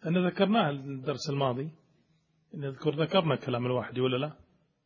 أنا ذكرناها الدرس الماضي، ذكرنا كلام الواحدي ولا لا؟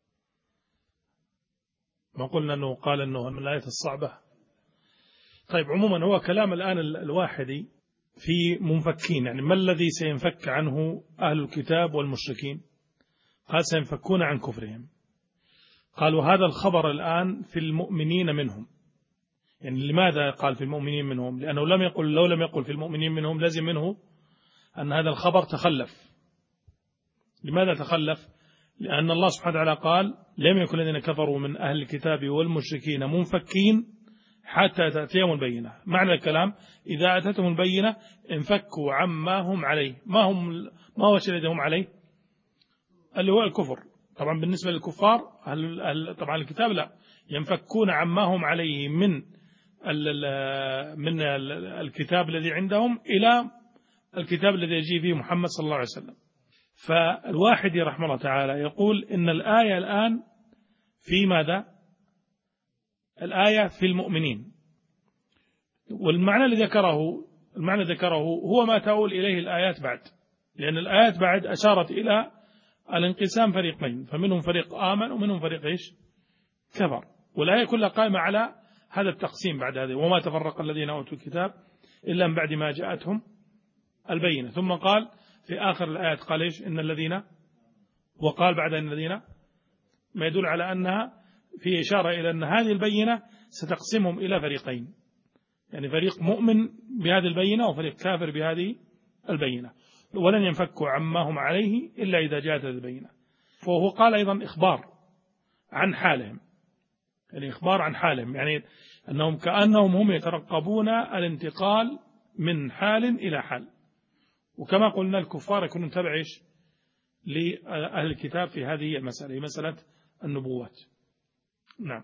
ما قلنا أنه قال أنه من الآية الصعبة. طيب عموما هو كلام الآن الواحدي في منفكين، يعني ما الذي سينفك عنه أهل الكتاب والمشركين؟ قال سينفكون عن كفرهم. قالوا هذا الخبر الآن في المؤمنين منهم. يعني لماذا قال في المؤمنين منهم؟ لأنه لو لم يقل في المؤمنين منهم لازم منه أن هذا الخبر تخلف. لماذا تخلف؟ لأن الله سبحانه وتعالى قال لم يكن الذين كفروا من أهل الكتاب والمشركين منفكين حتى تأتيهم البينة. معنى الكلام إذا أتتهم البينة انفكوا عما هم عليه. ما هو الشيء الذي هم عليه؟ اللي هو الكفر. طبعا بالنسبة للكفار طبعا الكتاب لا، ينفكون عما هم عليه من الكتاب الذي عندهم إلى الكتاب الذي يجي فيه محمد صلى الله عليه وسلم. فالواحدي رحمه الله تعالى يقول إن الآية الآن في ماذا؟ الآية في المؤمنين، والمعنى الذي ذكره هو ما تؤول إليه الآيات بعد، لأن الآيات بعد أشارت إلى الانقسام فريقين، فمنهم فريق آمن ومنهم فريق كفر، والآية كلها قائمة على هذا التقسيم بعد هذه. وما تفرق الذين أوتوا الكتاب إلا من بعد ما جاءتهم البينة. ثم قال في آخر الآيات قال إيش؟ إن الذين، وقال بعد إن الذين، ما يدل على أنها في إشارة إلى أن هذه البينة ستقسمهم إلى فريقين، يعني فريق مؤمن بهذه البينة وفريق كافر بهذه البينة، ولن ينفكوا عما هم عليه إلا إذا جاءت البينة. فهو قال أيضا إخبار عن حالهم، يعني إخبار عن حالهم، يعني أنهم كأنهم هم يترقبون الانتقال من حال إلى حال. وكما قلنا الكفار يكونون تبع إيش؟ لأهل الكتاب في هذه المسألة، مسألة النبوات. نعم.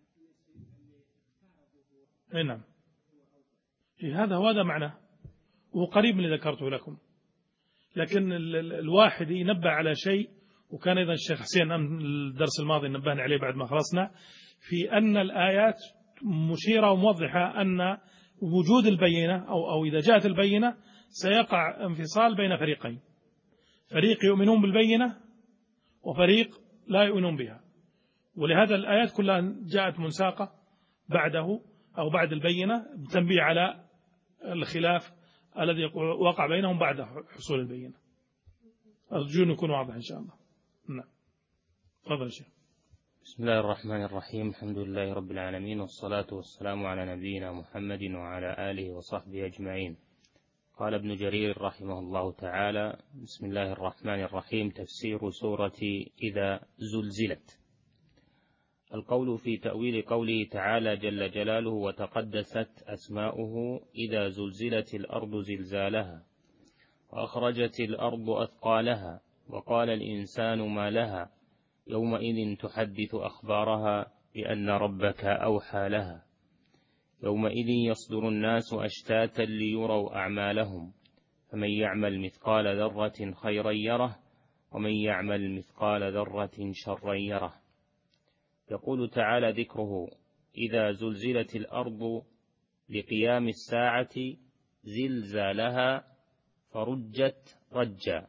نعم. هذا معناه، وقريب من اللي ذكرته لكم. لكن الواحد ينبه على شيء، وكان أيضا الشيخ حسين الدرس الماضي نبهنا عليه بعد ما خلصنا، في أن الآيات مشيرة وموضحة أن وجود البينة أو إذا جاءت البينة سيقع انفصال بين فريقين، فريق يؤمنون بالبينة وفريق لا يؤمنون بها. ولهذا الآيات كلها جاءت منساقة بعده أو بعد البينة، تنبيه على الخلاف الذي وقع بينهم بعد حصول البينة. أرجو أن يكون واضح إن شاء الله. نعم. تفضل شيخ. بسم الله الرحمن الرحيم. الحمد لله رب العالمين، والصلاة والسلام على نبينا محمد وعلى آله وصحبه أجمعين. قال ابن جرير رحمه الله تعالى: بسم الله الرحمن الرحيم. تفسير سورة إذا زلزلت. القول في تأويل قوله تعالى جل جلاله وتقدست أسماؤه: إذا زلزلت الأرض زلزالها وأخرجت الأرض أثقالها وقال الإنسان ما لها يومئذ تحدث أخبارها بأن ربك أوحى لها يومئذ يصدر الناس أشتاتا ليروا أعمالهم فمن يعمل مثقال ذرة خيرا يره ومن يعمل مثقال ذرة شرا يره. يقول تعالى ذكره إذا زلزلت الأرض لقيام الساعة زلزالها فرجت رجا.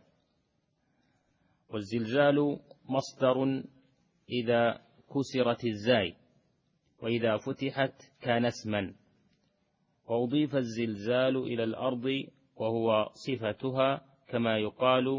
والزلزال مصدر إذا كسرت الزاي، وإذا فتحت كان اسما، وأضيف الزلزال إلى الأرض وهو صفتها، كما يقال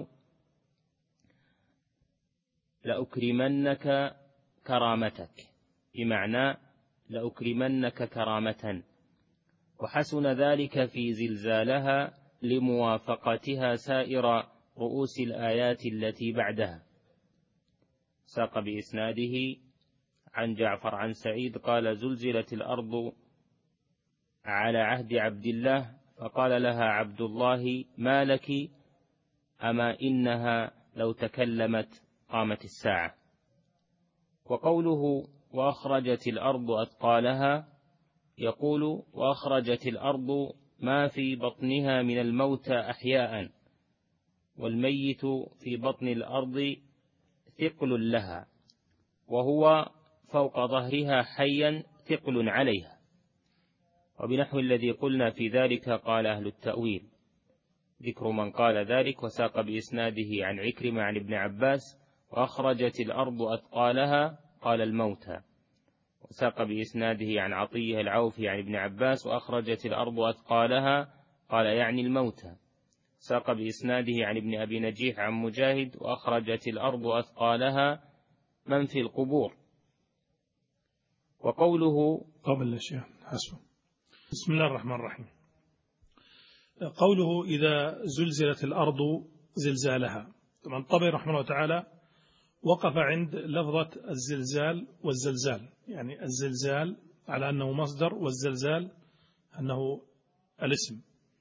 لأكرمنك كرامتك، بمعنى لأكرمنك كرامة. وحسن ذلك في زلزالها لموافقتها سائر رؤوس الآيات التي بعدها. ساق بإسناده عن جعفر عن سعيد قال: زلزلت الأرض على عهد عبد الله، فقال لها عبد الله: ما لك؟ أما إنها لو تكلمت قامت الساعة. وقوله وأخرجت الأرض أثقالها، يقول: وأخرجت الأرض ما في بطنها من الموتى أحياء، والميت في بطن الأرض ثقل لها، وهو فوق ظهرها حيا ثقل عليها. وبنحو الذي قلنا في ذلك قال أهل التأويل. ذكر من قال ذلك، وساق بإسناده عن عكرمة عن ابن عباس: وأخرجت الأرض أثقالها قال الموتى. وساق بإسناده عن عطية العوفي عن ابن عباس: وأخرجت الأرض أثقالها قال يعني الموتى. ساق بإسناده عن ابن أبي نجيح عن مجاهد: وأخرجت الأرض أثقالها من في القبور. وقوله قبل الشيخ حسن. بسم الله الرحمن الرحيم. قوله إذا زلزلت الأرض زلزالها. طبعا الطبري رحمه الله تعالى وقف عند لفظة الزلزال والزلزال، يعني الزلزال على أنه مصدر والزلزال أنه الاسم.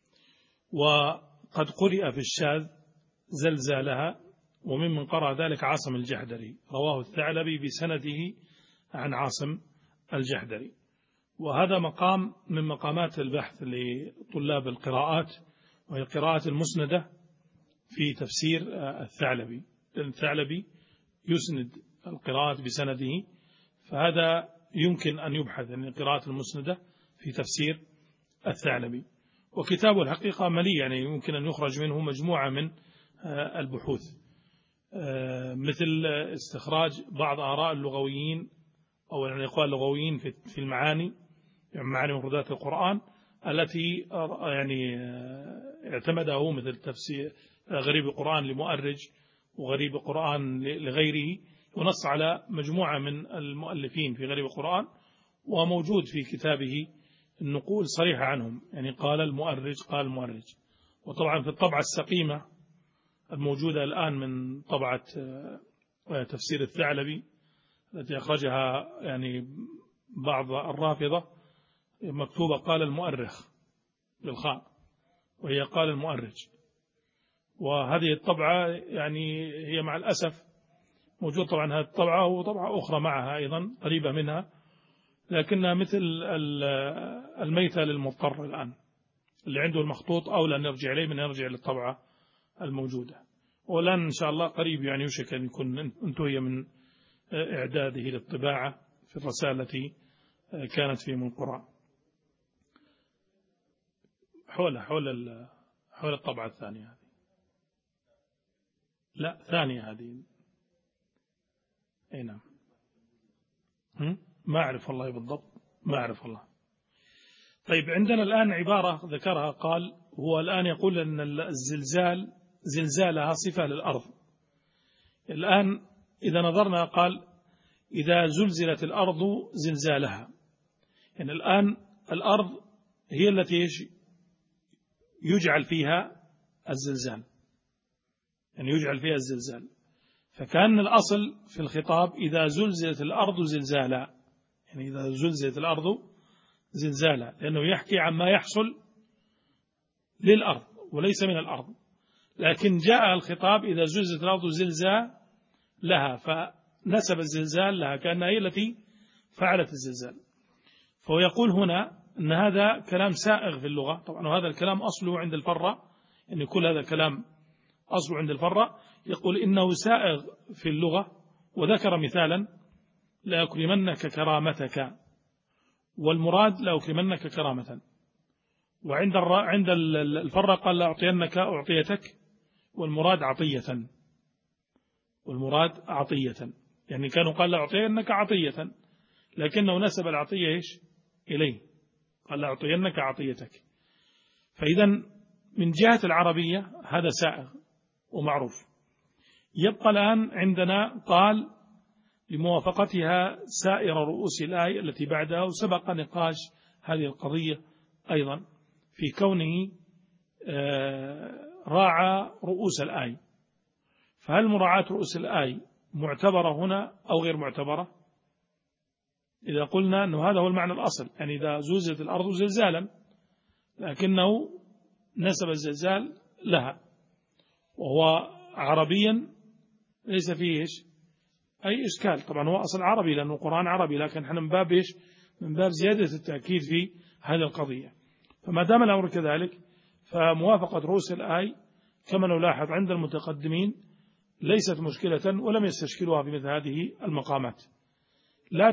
وقد قرئ في الشاذ زلزالها، وممن قرأ ذلك عاصم الجحدري، رواه الثعلبي بسنده عن عاصم الجحدري. وهذا مقام من مقامات البحث لطلاب القراءات، وهي القراءة المسندة في تفسير الثعلبي، لأن الثعلبي يسند القراءة بسنده، فهذا يمكن أن يبحث عن القراءة المسندة في تفسير الثعلبي. وكتابه الحقيقة مليء، يعني يمكن أن يخرج منه مجموعة من البحوث، مثل استخراج بعض آراء اللغويين أو يعني الإخوان اللغويين في المعاني، يعني معاني مفردات القرآن التي يعني اعتمده، مثل تفسير غريب القرآن لمؤرج وغريب القرآن لغيره، ونص على مجموعة من المؤلفين في غريب القرآن، وموجود في كتابه النقول صريحة عنهم، يعني قال المؤرج قال المؤرج. وطبعا في الطبعة السقيمة الموجودة الآن من طبعة تفسير الثعلبي التي أخرجها يعني بعض الرافضة، مكتوبة قال المؤرخ بالخاء، وهي قال المؤرج. وهذه الطبعة يعني هي مع الأسف موجود طبعا هذه الطبعة وطبعة أخرى معها أيضا قريبة منها، لكنها مثل الميتة للمضطر الآن، اللي عنده المخطوط أولى أن يرجع إليه من يرجع للطبعة الموجودة. والآن إن شاء الله قريب يعني يوشك أن يكون انتهي من إعداده للطباعة في الرسالة التي كانت في من قرى حول الطبعة الثانية هذه. لا، ثانية هذه. أي نعم. ما أعرف والله بالضبط، ما أعرف والله. طيب، عندنا الآن عبارة ذكرها، قال هو الآن يقول أن الزلزال زلزالها صفة للأرض. الآن إذا نظرنا قال إذا زلزلت الأرض زلزالها، يعني الآن الأرض هي التي يجعل فيها الزلزال، يعني يجعل فيها الزلزال. فكان الأصل في الخطاب إذا زلزلت الأرض زلزالا، يعني إذا زلزلت الأرض زلزالا، لأنه يحكي عما يحصل للأرض وليس من الأرض. لكن جاء الخطاب إذا زلزلت الأرض زلزال لها، فنسب الزلزال لها كأنها هي التي فعلت الزلزال. فهو يقول هنا أن هذا كلام سائغ في اللغة طبعا، وهذا الكلام أصله عند الفرة، يعني كل هذا الكلام أصله عند الفرة. يقول إنه سائغ في اللغة، وذكر مثالا: لأكرمنك كرامتك، والمراد لأكرمنك كرامة. وعند الفرة قال لأعطينك أعطيتك، والمراد عطية، والمراد عطية، يعني كانوا قال لأعطينك عطية، لكنه نسب العطية إيش إليه، قال لأعطينك عطيتك. فإذا من جهة العربية هذا سائغ ومعروف. يبقى الآن عندنا قال لموافقتها سائر رؤوس الآية التي بعدها، وسبق نقاش هذه القضية أيضا في كونه راعى رؤوس الآية. فهل مراعاة رؤوس الآية معتبرة هنا أو غير معتبرة؟ إذا قلنا أنه هذا هو المعنى الأصل، يعني إذا زلزلت الأرض زلزالا، لكنه نسب الزلزال لها، وهو عربيا ليس فيه أي إشكال. طبعا هو أصل عربي لأنه القرآن عربي، لكن احنا من باب من باب زيادة التأكيد في هذه القضية. فما دام الأمر كذلك، فموافقة رؤوس الآية كما نلاحظ عند المتقدمين ليست مشكلة، ولم يستشكلوها في مثل هذه المقامات. لا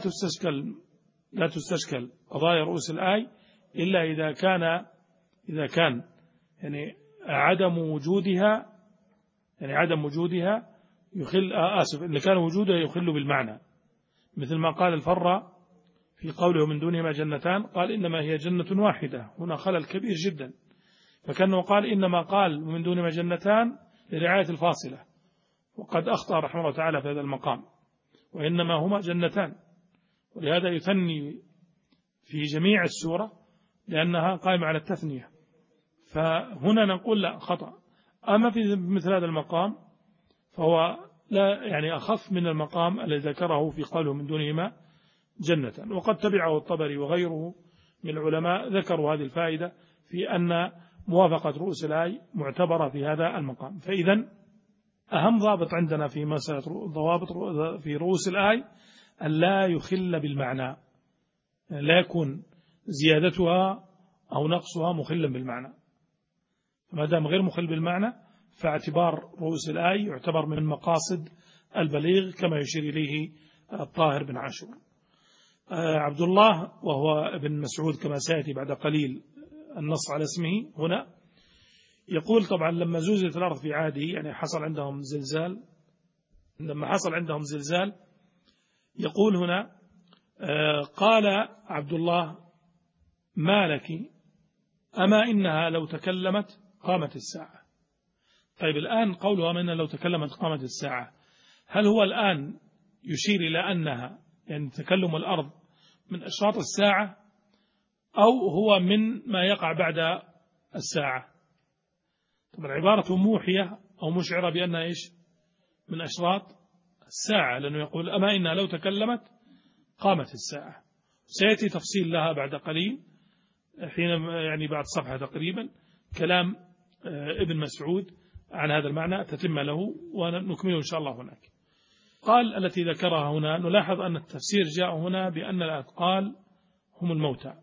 تستشكل قضايا رؤوس الآية إلا إذا كان يعني عدم وجودها، يعني عدم وجودها يخل إن كان وجودها يخل بالمعنى، مثل ما قال الفراء في قوله من دونهما جنتان، قال إنما هي جنة واحدة، هنا خلل كبير جدا، فكأنه قال إنما قال من دونهما جنتان لرعاية الفاصلة، وقد أخطأ رحمه الله تعالى في هذا المقام، وإنما هما جنتان، ولهذا يثني في جميع السورة لأنها قائمة على التثنية، فهنا نقول لا، خطأ. أما في مثل هذا المقام فهو لا، يعني أخف من المقام الذي ذكره في قوله من دونهما جنة. وقد تبعه الطبري وغيره من العلماء ذكروا هذه الفائدة في أن موافقة رؤوس الآي معتبرة في هذا المقام. فإذا أهم ضابط عندنا في مسألة ضوابط في رؤوس الآي أن لا يخل بالمعنى، لا يكون زيادتها أو نقصها مخلا بالمعنى، ما دام غير مخل بالمعنى فاعتبار رؤوس الآي يعتبر من مقاصد البليغ كما يشير إليه الطاهر بن عاشور. عبد الله وهو ابن مسعود كما سيأتي بعد قليل النص على اسمه هنا، يقول طبعا لما زلزلت الأرض في عاده، يعني حصل عندهم زلزال، لما حصل عندهم زلزال يقول هنا قال عبد الله ما لك أما إنها لو تكلمت قامت الساعة. طيب الآن قولها أما إنها لو تكلمت قامت الساعة، هل هو الآن يشير إلى أنها يعني تكلم الأرض من أشراط الساعة أو هو من ما يقع بعد الساعة؟ طبعا عبارة موحية أو مشعرة بأنها إيش؟ من أشراط الساعة، لأنه يقول أما إنها لو تكلمت قامت الساعة. سيأتي تفصيل لها بعد قليل، حين يعني بعد صفحة تقريبا كلام ابن مسعود عن هذا المعنى تتم له، ونكمله إن شاء الله هناك. قال التي ذكرها هنا، نلاحظ أن التفسير جاء هنا بأن الأثقال هم الموتى،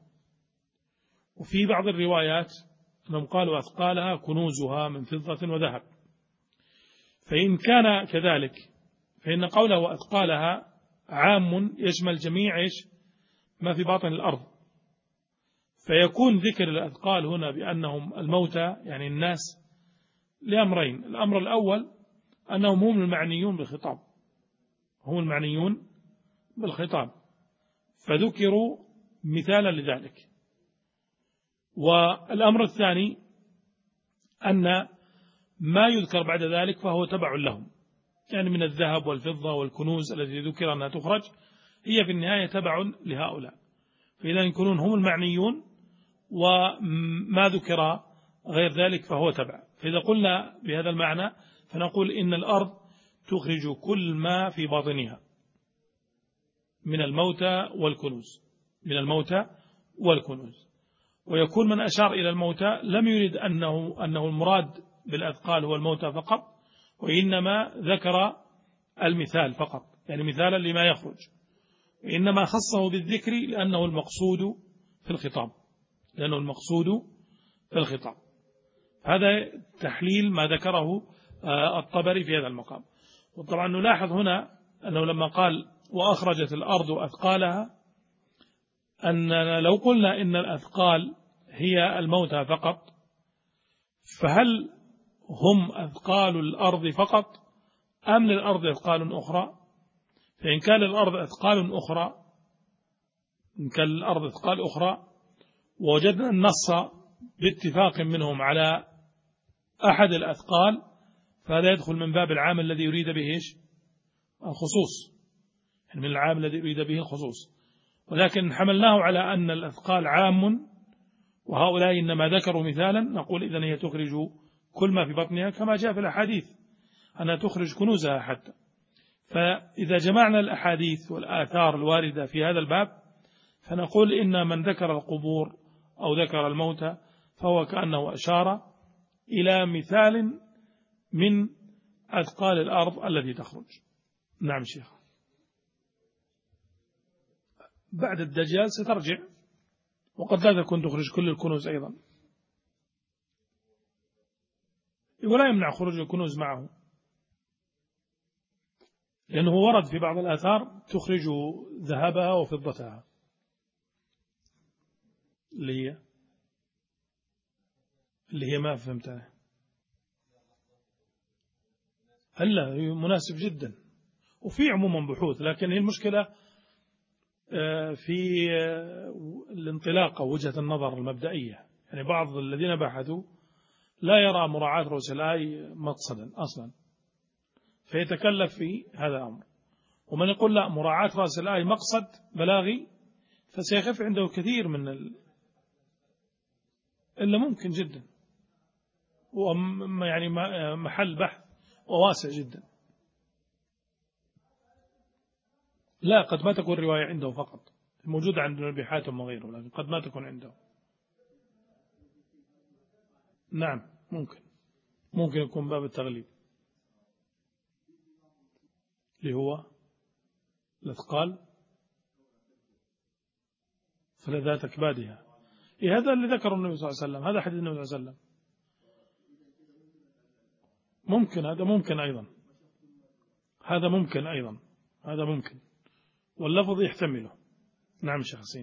وفي بعض الروايات أنهم قالوا أثقالها كنوزها من فضة وذهب. فإن كان كذلك فإن قوله أثقالها عام يشمل جميع ما في باطن الأرض، فيكون ذكر الأثقال هنا بأنهم الموتى يعني الناس لأمرين. الأمر الأول أنهم هم المعنيون بالخطاب، هم المعنيون بالخطاب فذكروا مثالا لذلك. والأمر الثاني أن ما يذكر بعد ذلك فهو تبع لهم، يعني من الذهب والفضة والكنوز التي ذكر أنها تخرج هي في النهاية تبع لهؤلاء، فإذا يكونون هم المعنيون وما ذكر غير ذلك فهو تبع. فإذا قلنا بهذا المعنى فنقول إن الأرض تخرج كل ما في باطنها من الموتى والكنوز، من الموتى والكنوز. ويكون من أشار إلى الموتى لم يرد أنه المراد بالأثقال هو الموتى فقط، وإنما ذكر المثال فقط، يعني مثالا لما يخرج، وإنما خصه بالذكر لأنه المقصود في الخطاب، لأنه المقصود في الخطاب. هذا تحليل ما ذكره الطبري في هذا المقام. وطبعا نلاحظ هنا أنه لما قال وأخرجت الأرض أثقالها، أن لو قلنا إن الأثقال هي الموتى فقط، فهل هم أثقال الأرض فقط أم للأرض أثقال أخرى؟ فإن كان الأرض أثقال أخرى، إن كان الأرض أثقال أخرى ووجدنا النص باتفاق منهم على أحد الأثقال، فهذا يدخل من باب العام الذي يريد به الخصوص، من العام الذي يريد به الخصوص. ولكن حملناه على أن الأثقال عام وهؤلاء إنما ذكروا مثالا، نقول إذن هي تخرج كل ما في بطنها كما جاء في الأحاديث أنها تخرج كنوزها حتى. فإذا جمعنا الأحاديث والآثار الواردة في هذا الباب فنقول إن من ذكر القبور أو ذكر الموتى فهو كأنه أشار إلى مثال من أثقال الأرض التي تخرج. نعم شيخ. بعد الدجال سترجع، وقد لا تكون تخرج كل الكنوز أيضا، ولا يمنع خروج الكنوز معه، لأنه ورد في بعض الآثار تخرج ذهبها وفضتها اللي هي ما فهمتها. هلا مناسب جدا، وفي عموما بحوث، لكن هي المشكلة في الانطلاق أو وجهة النظر المبدئية. يعني بعض الذين بحثوا لا يرى مراعاة رؤوس الآي مقصدا أصلا، فيتكلف في هذا الأمر. ومن يقول لا، مراعاة رأس الآي مقصد بلاغي، فسيخف عنده كثير من إلا ممكن جدا، يعني محل بحث وواسع جدا. لا، قد ما تكون رواية عنده فقط، موجودة عند ابن حاتم وغيره، لكن قد ما تكون عنده. نعم، ممكن يكون باب التغليب اللي هو الأثقال فلذات أكبادها. هذا اللي ذكره النبي صلى الله عليه وسلم، هذا حديث النبي صلى الله عليه وسلم. هذا ممكن، واللفظ يحتمله. نعم شيخ حسين.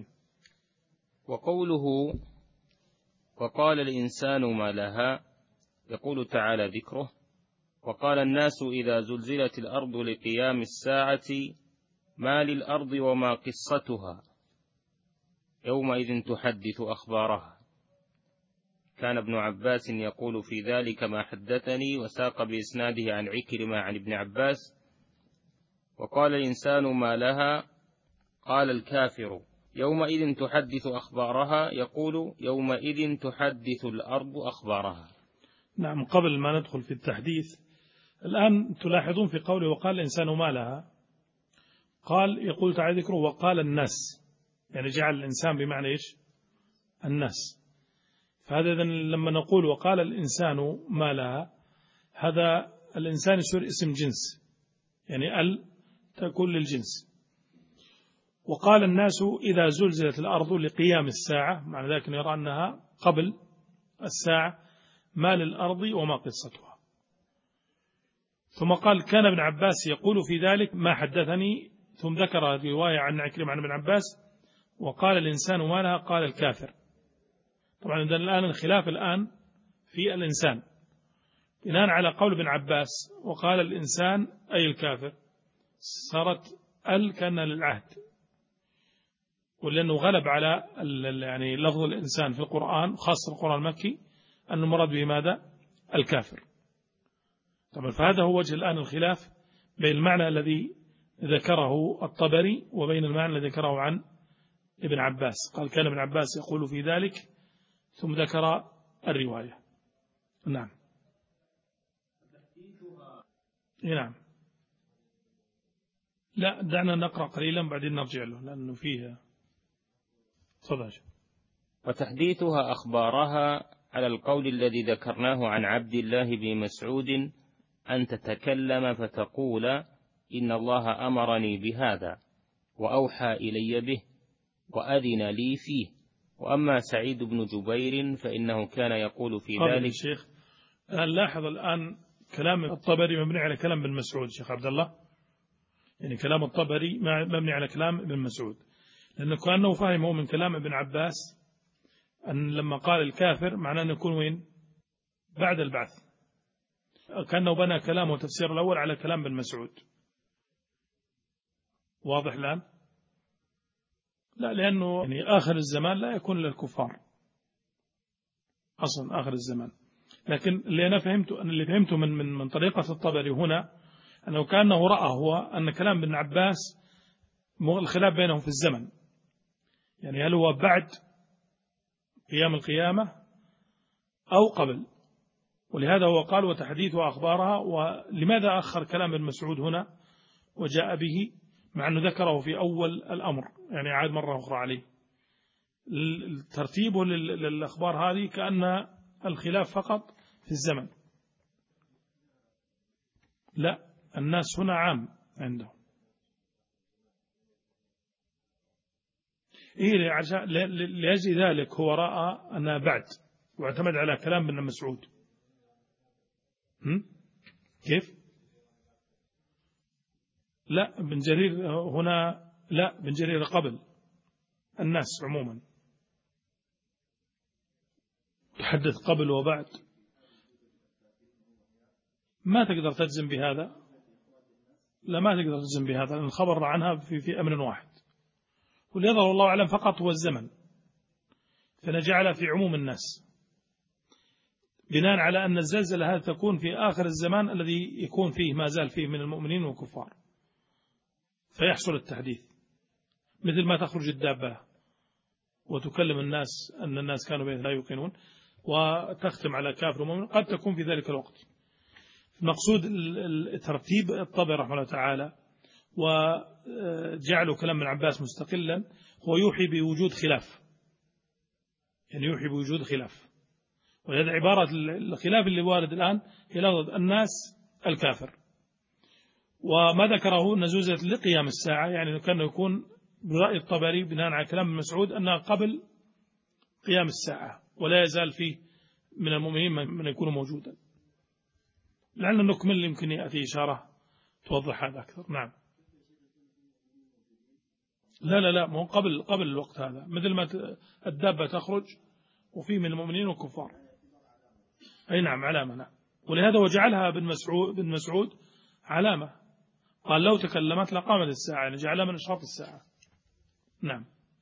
وقوله وقال الإنسان ما لها، يقول تعالى ذكره: وقال الناس إذا زلزلت الأرض لقيام الساعة ما للأرض وما قصتها يومئذ تحدث أخبارها. كان ابن عباس يقول في ذلك ما حدثني، وساق بإسناده عن عكرمة عن ابن عباس: وقال الإنسان ما لها، قال الكافر يومئذ تحدث أخبارها، يقول يومئذ تحدث الأرض أخبارها. نعم، قبل ما ندخل في التحديث، الآن تلاحظون في قوله وقال الإنسان ما لها، يقول تعالى ذكره وقال الناس، يعني جعل الإنسان بمعنى إيش؟ الناس. فهذا لما نقول وقال الإنسان ما لها، هذا الإنسان يصير اسم جنس، يعني تكون للجنس. وقال الناس إذا زلزلت الأرض لقيام الساعة، معنى ذلك يرى أنها قبل الساعة، ما للأرض وما قصتها. ثم قال كان ابن عباس يقول في ذلك ما حدثني، ثم ذكر رواية عن عكرمة عن ابن عباس: وقال الإنسان ما لها، قال الكافر. طبعا الآن الخلاف الآن في الإنسان، بناء على قول ابن عباس وقال الإنسان أي الكافر، صارت كان للعهد، ولأنه غلب على يعني لفظ الإنسان في القرآن، خاصة القرآن المكي، أن المراد به ماذا؟ الكافر. طبعا فهذا هو وجه الآن الخلاف بين المعنى الذي ذكره الطبري وبين المعنى الذي ذكره عن ابن عباس. قال كان ابن عباس يقول في ذلك، ثم ذكر الرواية. نعم. نعم. لا، دعنا نقرأ قليلا بعدين نرجع له لأنه فيه صداج. وتحديثها أخبارها على القول الذي ذكرناه عن عبد الله بن مسعود: أن تتكلم فتقول إن الله أمرني بهذا وأوحى إلي به وأذن لي فيه. وأما سعيد بن جبير فإنه كان يقول في ذلك. شيخ لاحظ الآن كلام الطبري مبني على كلام ابن مسعود. شيخ عبد الله، يعني كلام الطبري مبني على كلام ابن مسعود، لأنه كأنه فهمه من كلام ابن عباس أن لما قال الكافر معناه أن يكون وين؟ بعد البعث. كأنه بنى كلامه وتفسير الأول على كلام ابن مسعود. واضح الآن؟ لا، لأنه يعني آخر الزمان لا يكون للكفار أصلا، آخر الزمان. لكن اللي فهمته من طريقة الطبري هنا أنه كأنه رأى هو أن كلام ابن عباس الخلاف بينهم في الزمن، يعني هل هو بعد قيام القيامة أو قبل. ولهذا هو قال وتحديث أخبارها. ولماذا أخر كلام ابن مسعود هنا وجاء به مع أنه ذكره في أول الأمر، يعني عاد مرة أخرى عليه ترتيبه للأخبار هذه، كأن الخلاف فقط في الزمن. لا، الناس هنا عام عندهم. لأجل ذلك هو رأى أنها بعد، واعتمد على كلام ابن مسعود. كيف؟ لا، ابن جرير هنا، لا، ابن جرير قبل الناس عموما، تحدث قبل وبعد. ما تقدر تجزم بهذا، لا ما تقدر تجزم بهذا، لأن الخبر عنها في أمر واحد، واللي يظهر الله أعلم فقط هو الزمن، فنجعل في عموم الناس بناء على أن الزلزلة هذه تكون في آخر الزمان الذي يكون فيه ما زال فيه من المؤمنين والكفار، فيحصل التحديث، مثل ما تخرج الدابة وتكلم الناس أن الناس كانوا لا يوقنون وتختم على كافر ومؤمن، قد تكون في ذلك الوقت. المقصود ترتيب الطبع رحمه الله تعالى وجعله كلام ابن عباس مستقلا هو يوحي بوجود خلاف، يعني يوحي بوجود خلاف، وهذا عبارة الخلاف اللي وارد الآن هي لفظ الناس الكافر. وما ذكره نزوزة لقيام الساعة، يعني كان يكون برأي الطبري بناء على كلام مسعود أنها قبل قيام الساعة، ولا يزال فيه من المؤمنين من يكون موجودا. لعل نكمل يمكن يأتي إشارة توضح هذا أكثر. نعم. لا مو قبل الوقت هذا، مثل ما الدابة تخرج وفيه من المؤمنين والكفار. أي نعم علامة. نعم. ولهذا وجعلها بن مسعود علامة، قال لو تكلمت لقامت الساعة، يعني جعلها من أشراط الساعة. نعم.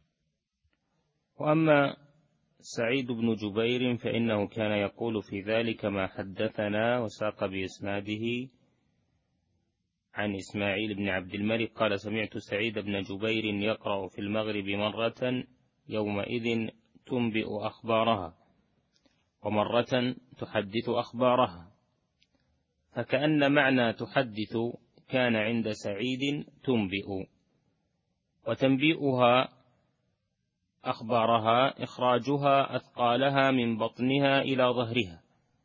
وأما سعيد بن جبير فإنه كان يقول في ذلك ما حدثنا، وساق بإسناده عن إسماعيل بن عبد الملك قال سمعت سعيد بن جبير يقرأ في المغرب مرة يومئذ تنبئ أخبارها، ومرة تحدث أخبارها، فكأن معنى تحدث كان عند سعيد تنبئ، وتنبئها أخبارها إخراجها أثقالها من بطنها إلى ظهرها،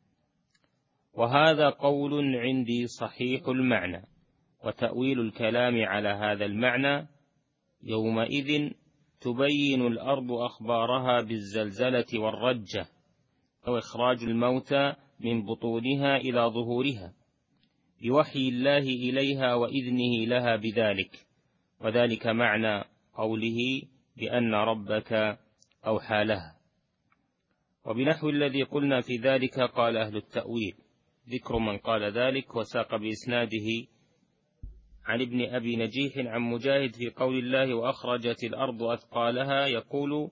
وهذا قول عندي صحيح المعنى، وتأويل الكلام على هذا المعنى يومئذ تبين الأرض أخبارها بالزلزلة والرجة، أو إخراج الموتى من بطونها إلى ظهورها بوحي الله إليها وإذنه لها بذلك، وذلك معنى قوله بأن ربك أوحى لها. وبنحو الذي قلنا في ذلك قال أهل التأويل، ذكر من قال ذلك وساق بإسناده عن ابن أبي نجيح عن مجاهد في قول الله وأخرجت الأرض أثقالها يقول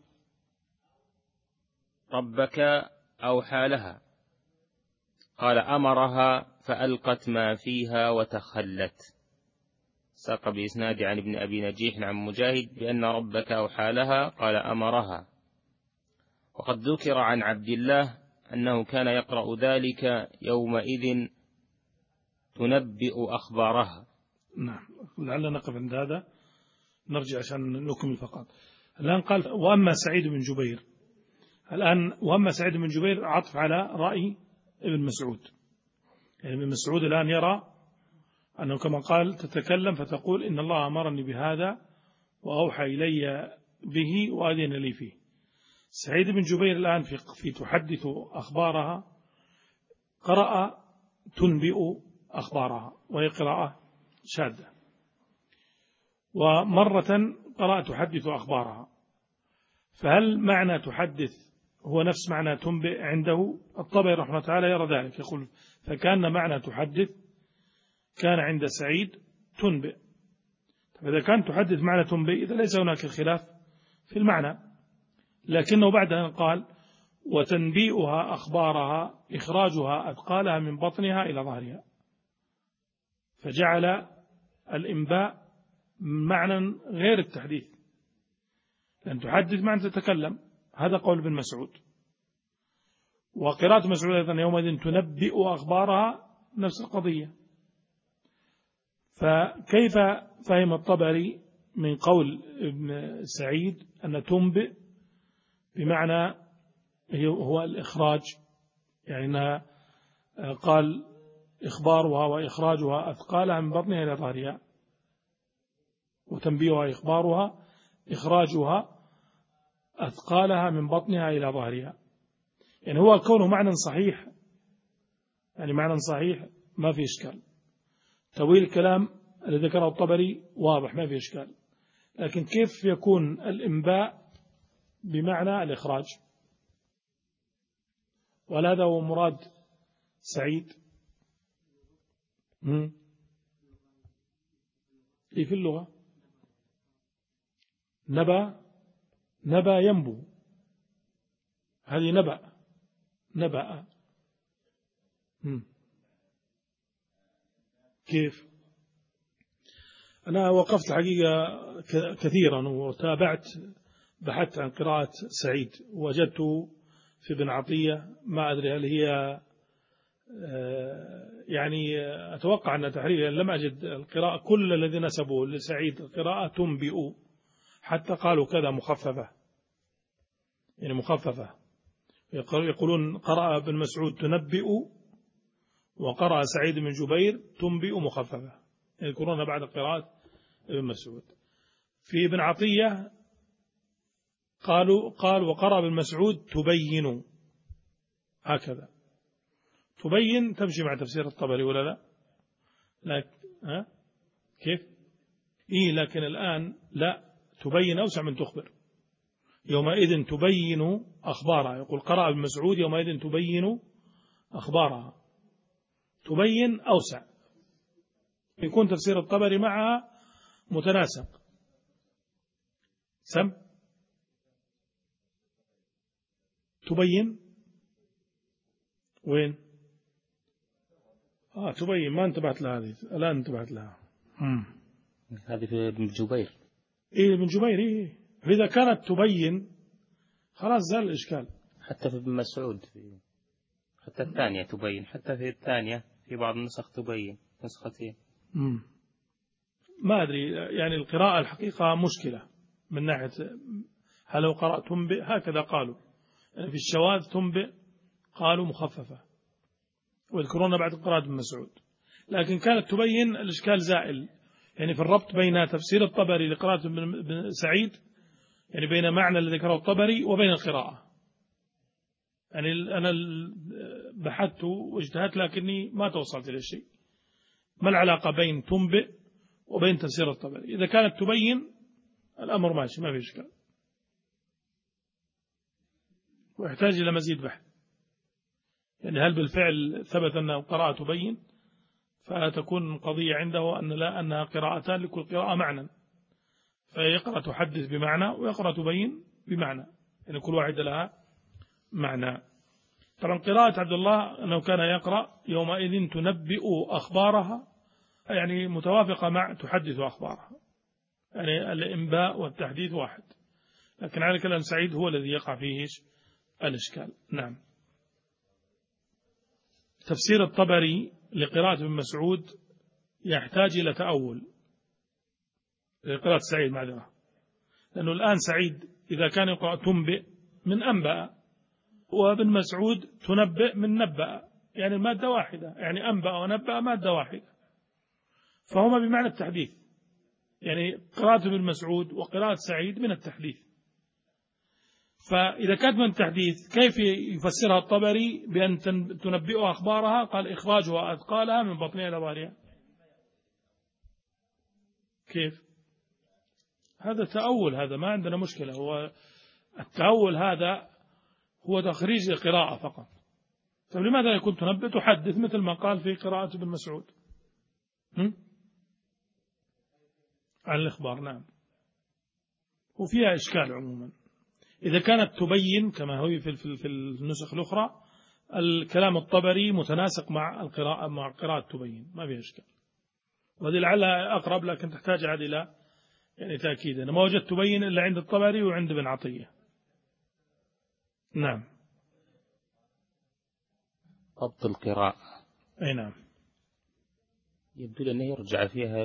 ربك أوحى لها، قال أمرها فألقت ما فيها وتخلت. ساق بإسناد عن ابن أبي نجيح عن مجاهد بأن ربك أوحى لها قال أمرها. وقد ذكر عن عبد الله أنه كان يقرأ ذلك يومئذ تنبئ أخبارها. نعم. لعلنا نقف عند هذا، نرجع عشان نكمل فقط. الآن قال وأما سعيد بن جبير، الآن وأما سعيد بن جبير عطف على رأي ابن مسعود، يعني ابن مسعود الآن يرى أنه كما قال تتكلم فتقول إن الله أمرني بهذا وأوحى إلي به وأذن لي فيه. سعيد بن جبير الآن في تحدث أخبارها قرأ تنبئ أخبارها، وهي قراءة شاذة، ومرة قرأ تحدث أخبارها. فهل معنى تحدث هو نفس معنى تنبئ عنده؟ الطبري رحمه الله تعالى يرى ذلك، يقول فكان معنى تحدث كان عند سعيد تنبئ. فإذا كان تحدث معنى تنبئ إذا ليس هناك خلاف في المعنى، لكنه بعدها قال وتنبيئها أخبارها إخراجها أثقالها من بطنها إلى ظهرها، فجعل الإنباء معنى غير التحديث، لأن تحدث معنى تتكلم، هذا قول ابن مسعود. وقراءة مسعود أيضا يومئذ تنبئ أخبارها نفس القضية. فكيف فهم الطبري من قول ابن سعيد أن تنبئ بمعنى هو الإخراج، يعني أنها قال إخبارها وإخراجها أثقالها من بطنها إلى ظهرها، وتنبيهها إخبارها إخراجها أثقالها من بطنها إلى ظهرها، يعني هو كونه معنى صحيح، يعني معنى صحيح ما في إشكال. تأويل الكلام الذي ذكره الطبري واضح ما في إشكال، لكن كيف يكون الإنباء بمعنى الإخراج؟ وهذا هو مراد سعيد إيه في اللغة نبا ينبو، هذه نبأ. كيف؟ أنا وقفت حقيقة كثيرا وتابعت، بحثت عن قراءة سعيد، وجدت في ابن عطية، ما أدري هل هي يعني أتوقع أن تحرير، لم أجد القراءة، كل الذين نسبوا لسعيد القراءة تنبئ، حتى قالوا كذا مخففة، يعني مخففة، يقولون قرأ ابن مسعود تنبئ، وقرأ سعيد بن جبير تنبئ مخففة، يذكرون بعد قراءة ابن مسعود. في ابن عطية قال وقرأ ابن مسعود تبين، هكذا تبين تمشي مع تفسير الطبري ولا لا؟ لكن كيف؟ لكن الآن لا، تبين أوسع من تخبر. يومئذ تبين أخبارها، يقول قرأ ابن مسعود يومئذ تبين أخبارها، تبين أوسع، يكون تفسير الطبري معها متناسق. سم تبين وين؟ تبين، ما انتبهت لها هذه، الآن انتبهت لها. هذه في ابن جبير. ابن جبير. فإذا كانت تبين خلاص زال الإشكال. حتى في ابن مسعود حتى الثانية تبين، حتى في الثانية في بعض النسخ تبين نسختين. ما أدري، يعني القراءة الحقيقة مشكلة من ناحية، هل لو قرأت تنبئ هكذا قالوا، يعني في الشواذ تنبئ قالوا مخففة، ويذكرون بعد قراءة ابن مسعود، لكن كانت تبين الإشكال زائل، يعني في الربط بين تفسير الطبري لقراءة ابن سعيد، يعني بين معنى الذي ذكره الطبري وبين القراءة. يعني أنا بحثت واجتهدت لكني ما توصلت إلى شيء، ما العلاقة بين تنبئ وبين تفسير الطبري؟ إذا كانت تبين الأمر ماشي، ما في إشكال، ويحتاج إلى مزيد بحث، يعني هل بالفعل ثبت أن القراءة تبين، فتكون القضية عنده أن لا، أنها قراءتان لكل قراءة معنى، فيقرأ تحدث بمعنى ويقرأ تبين بمعنى، يعني كل واحدة لها معنى. طبعا قراءة عبد الله أنه كان يقرأ يومئذ تنبئ أخبارها، يعني متوافقة مع تحدث أخبارها، يعني الإنباء والتحديث واحد، لكن على كلام سعيد هو الذي يقع فيه الإشكال. نعم. تفسير الطبري لقراءة ابن مسعود يحتاج إلى تأول، لقراءة سعيد معذرة، لأنه الآن سعيد إذا كان يقرأ تنبئ من أنبأ، وابن مسعود تنبئ من نبأ، يعني المادة واحدة، يعني أنبأ ونبأ مادة واحدة، فهما بمعنى التحديث، يعني قراءة ابن مسعود وقراءة سعيد من التحديث. فإذا كانت من التحديث كيف يفسرها الطبري بأن تنبئ أخبارها؟ قال إخراجها أثقالها من بطنها إلى ظهرها. كيف؟ هذا تأول، هذا ما عندنا مشكلة، هو التأول هذا هو تخريج القراءة فقط. طيب لماذا يكون تنبئ تحدث مثل ما قال في قراءة ابن مسعود عن الإخبار؟ نعم، وفيها إشكال عموما. إذا كانت تبين كما هو في النسخ الأخرى، الكلام الطبري متناسق مع القراءة، مع قراءة تبين، ما فيها إشكال، وهذه لعلها أقرب، لكن تحتاج عاد إلى يعني تأكيد. أنا ما وجدت تبين إلا عند الطبري وعند ابن عطية. نعم. ضبط القراءة. أي نعم. يبدو لأنه يرجع فيها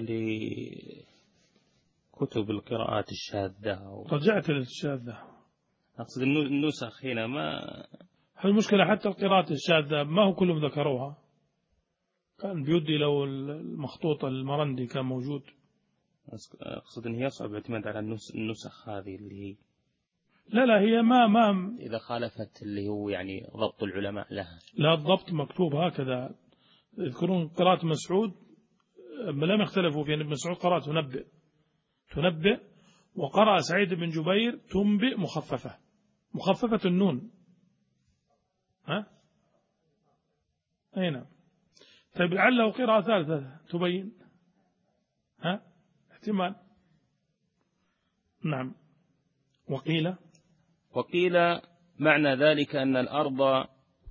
لكتب القراءات الشاذة. رجعت للشاذة، أقصد النسخ هنا ما المشكلة، حتى القراءات الشاذة ما هو كلهم ذكروها، كان بيدي لو المخطوط المرندي كان موجود. أقصد أنه يصعب الاعتماد على النسخ هذه اللي هي لا هي ما إذا خالفت اللي هو يعني ضبط العلماء لها. لا، الضبط مكتوب هكذا. يذكرون قراءة مسعود لم يختلفوا في أن ابن مسعود قرأ تنبئ، وقرأ سعيد بن جبير تنبئ مخففة النون. أي نعم. طيب لعله قراءة ثالثة تبين، احتمال. نعم. وقيل معنى ذلك أن الأرض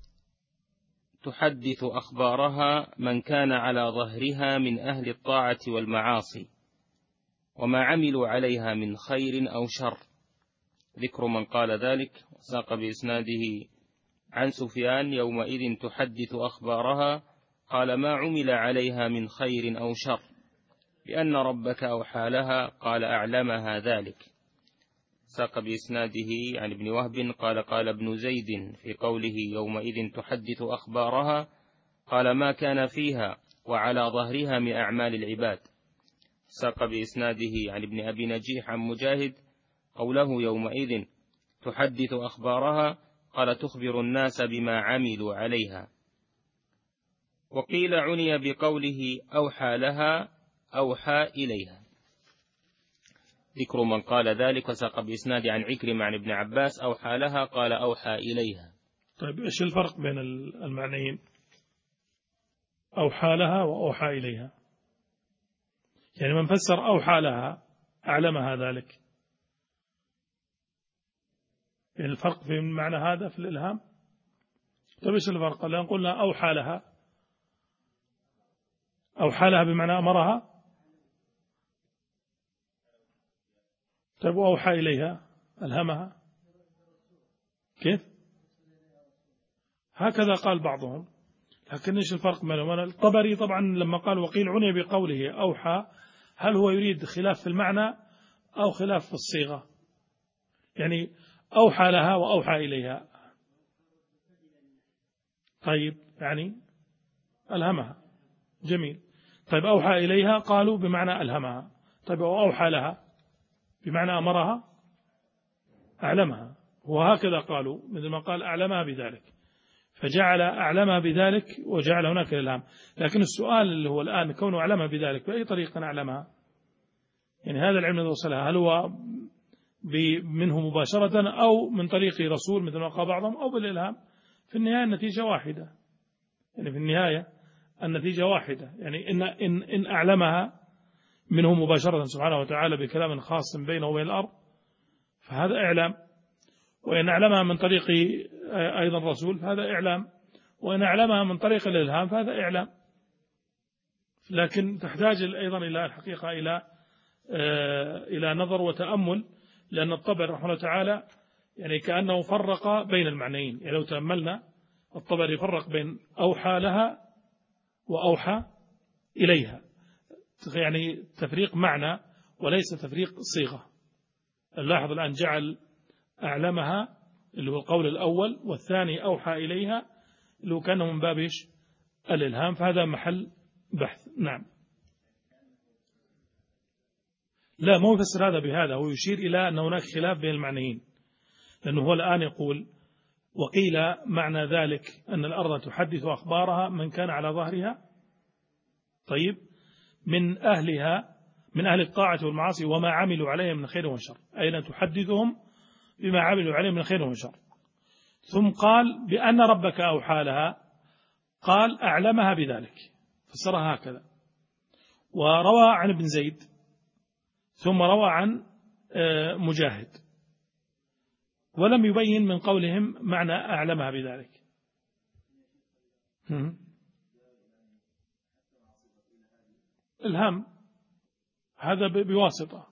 تحدث أخبارها من كان على ظهرها من أهل الطاعة والمعاصي وما عملوا عليها من خير أو شر. ذكر من قال ذلك، ساق بإسناده عن سفيان: يومئذ تحدث أخبارها، قال: ما عمل عليها من خير أو شر، لأن ربك أوحى لها، قال: أعلمها ذلك. ساق بإسناده عن ابن وهب قال: قال ابن زيد في قوله يومئذ تحدث أخبارها، قال: ما كان فيها وعلى ظهرها من أعمال العباد. ساق بإسناده عن ابن أبي نجيح عن مجاهد قوله يومئذ تحدث أخبارها، قال: تخبر الناس بما عملوا عليها. وقيل عني بقوله أوحى لها أوحى إليها. ذكر من قال ذلك، وساق بإسناد عن عكرمة عن ابن عباس: أوحى لها قال أوحى إليها. طيب إيش الفرق بين المعنيين؟ أوحى لها وأوحى إليها، يعني من فسر أوحى لها أعلمها ذلك، يعني الفرق في معنى هذا في الإلهام. طيب إيش الفرق؟ لأن قلنا أوحى لها، أوحى لها بمعنى أمرها. طيب وأوحى إليها ألهمها، كيف؟ هكذا قال بعضهم، لكن إيش الفرق بينهم؟ الطبري طبعا لما قال وقيل عني بقوله أوحى، هل هو يريد خلاف في المعنى أو خلاف في الصيغة؟ يعني أوحى لها وأوحى إليها، طيب يعني ألهمها، جميل. طيب أوحى إليها قالوا بمعنى ألهمها، طيب وأوحى لها بمعنى أمرها أعلمها، وهكذا قالوا مثل ما قال أعلمها بذلك، فجعل أعلمها بذلك وجعل هناك الإلهام. لكن السؤال اللي هو الآن كونه أعلمها بذلك بأي طريقة أعلمها؟ يعني هذا العلم الذي وصلها هل هو منه مباشرة أو من طريق رسول مثل ما قال بعضهم أو بالإلهام؟ في النهاية النتيجة واحدة، يعني في النهاية النتيجة واحدة، يعني إن أعلمها منه مباشرة سبحانه وتعالى بكلام خاص بينه وبين الأرض فهذا إعلام، وإن أعلمها من طريق أيضا الرسول فهذا إعلام، وإن أعلمها من طريق الإلهام فهذا إعلام. لكن تحتاج أيضا إلى الحقيقة إلى نظر وتأمل، لأن الطبري رحمه الله تعالى يعني كأنه فرق بين المعنيين. يعني لو تأملنا الطبري فرق بين أوحى لها وأوحى إليها، يعني تفريق معنى وليس تفريق صيغة. نلاحظ الآن جعل أعلمها اللي هو القول الأول، والثاني أوحى إليها اللي هو كان من باب الإلهام، فهذا محل بحث. نعم. لا، ما يفسر هذا بهذا، هو يشير إلى أن هناك خلاف بين المعنيين، لأنه هو الآن يقول وقيل معنى ذلك أن الأرض تحدث أخبارها من كان على ظهرها، طيب من أهلها من أهل الطاعة والمعاصي وما عملوا عليها من خير وشر، أي أن تحدثهم بما عملوا عليه من خير وشر. ثم قال بأن ربك أوحى لها، قال أعلمها بذلك، فسرها هكذا. وروى عن ابن زيد، ثم روى عن مجاهد، ولم يبين من قولهم معنى أعلمها بذلك. الهام هذا بواسطة،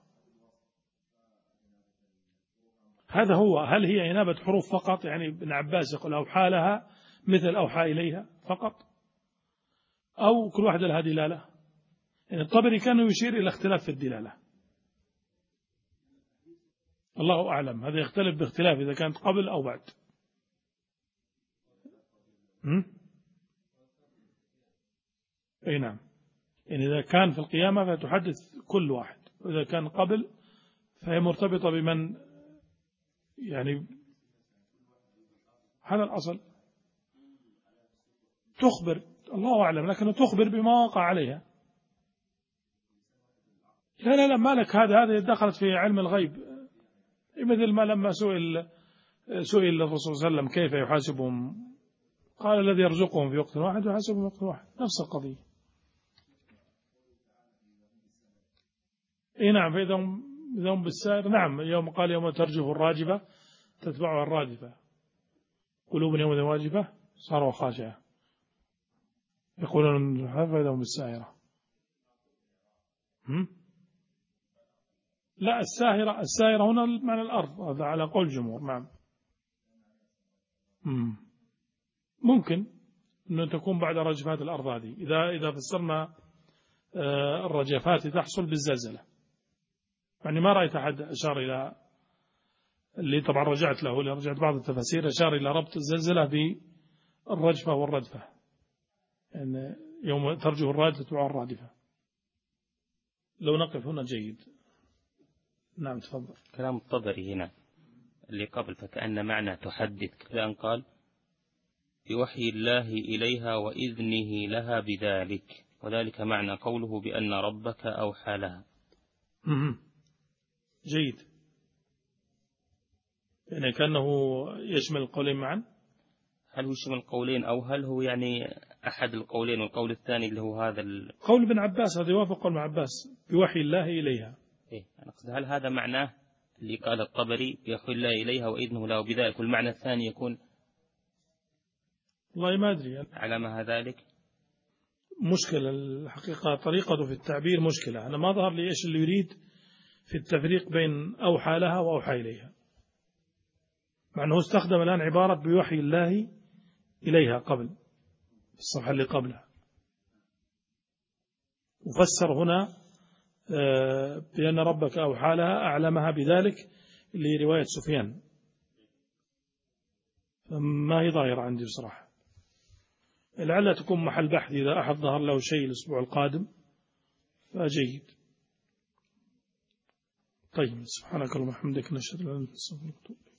هذا هو. هل هي إنابة حروف فقط؟ يعني ابن عباس يقول أوحى لها مثل أوحى إليها فقط، أو كل واحدة لها دلالة؟ يعني الطبري كان يشير إلى اختلاف في الدلالة، الله أعلم، هذا يختلف باختلاف إذا كانت قبل أو بعد. أي نعم، يعني إذا كان في القيامة فتحدث كل واحد، وإذا كان قبل فهي مرتبطة بمن، يعني هذا الأصل، تخبر، الله أعلم، لكنه تخبر بما وقع عليها. لا مالك، هذا دخلت في علم الغيب، مثل ما لما سئل الرسول صلى الله عليه وسلم كيف يحاسبهم قال الذي يرزقهم في وقت واحد ويحاسبهم في وقت واحد، نفس القضية. إيه نعم، فإذا هم بالسائر، نعم، يوم قال يوم ترجف الراجفة تتبعها الرادفة، قلوب يوم واجفة صاروا خاشعة، يقولون فإذا هم بالسائرة. لا، السائرة هنا معنى الأرض، هذا على قول الجمهور. نعم. ممكن أن تكون بعد رجفات الأرض هذه، إذا فسرنا الرجفات تحصل بالزلزلة. يعني ما رأيت أحد أشار إلى، اللي طبعا رجعت بعض التفاسير أشار إلى ربط الزلزلة بالرجفة والردفة، يعني يوم ترجف الرادفة تبع الرادفة. لو نقف هنا جيد. نعم تفضل. كلام الطبري هنا اللي قبل، فكأن معنى تحدث كذا قال بوحي الله إليها وإذنه لها بذلك، وذلك معنى قوله بأن ربك أوحى لها. جيد، يعني كأنه يشمل القولين معا. هل هو يشمل القولين أو هل هو يعني أحد القولين، والقول الثاني اللي هو هذا قول ابن عباس، هذا يوافق قول ابن عباس بوحي الله إليها. إيه، أنا أقصد هل هذا معناه اللي قال الطبري بوحي الله إليها وإذنه له بذلك، والمعنى الثاني يكون والله ما أدري على ما ذلك. مشكلة الحقيقة، طريقته في التعبير مشكلة. أنا ما ظهر لي إيش اللي يريد في التفريق بين أوحى لها وأوحى إليها، مع أنه استخدم الآن عبارة بوحي الله إليها قبل في الصفحة اللي قبلها، وفسر هنا بأن ربك أوحى لها أعلمها بذلك، اللي رواية سفيان، فما هي ظاهرة عندي بصراحة. لعلها تكون محل بحث إذا أحد ظهر له شيء الأسبوع القادم فجيد. طيب، سبحانك اللهم وبحمدك، نشهد أن لا إله إلا أنت، نستغفرك ونتوب إليك.